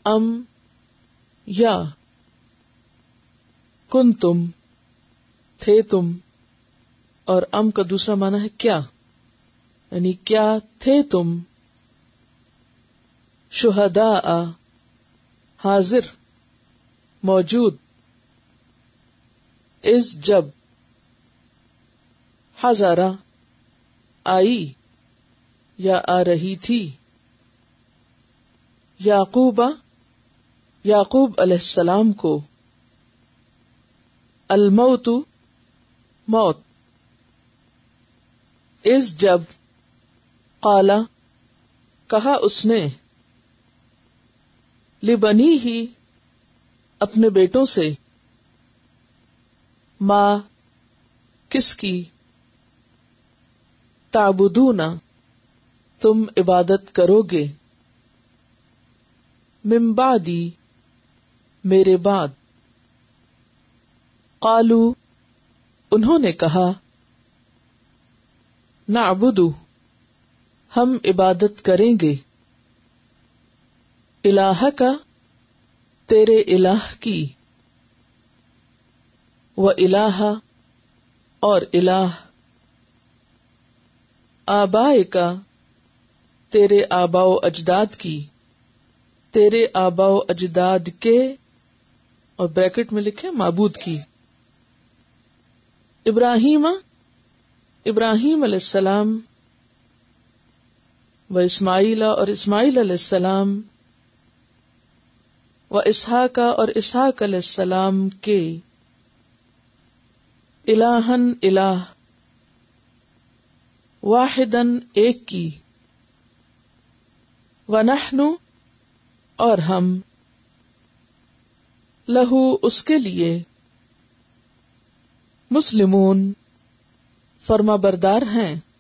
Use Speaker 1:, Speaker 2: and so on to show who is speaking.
Speaker 1: ام یا کنتم تھے تم، اور ام کا دوسرا معنی ہے کیا، یعنی کیا تھے تم، شہداء حاضر موجود، از جب، حضرا آئی یا آ رہی تھی، یعقوب یعقوب علیہ السلام کو، الموت موت، از جب، قالا کہا اس نے، لبنی ہی اپنے بیٹوں سے، ماں کس کی، تعبدون تم عبادت کرو گے، من بعدی میرے بعد، قالو انہوں نے کہا، نعبد ہم عبادت کریں گے، الہ کا تیرے الہ کی، و الہ اور الہ، آبائے کا تیرے آباء و اجداد کی، تیرے آباء و اجداد کے، اور بریکٹ میں لکھے معبود کی، ابراہیم ابراہیم علیہ السلام، و اسماعیل اور اسماعیل علیہ السلام، و اسحاق اور اسحاق علیہ السلام کے، الہن الہ، واحدن ایک کی، ونحن اور ہم، لہو اس کے لیے، مسلمون فرما بردار ہیں،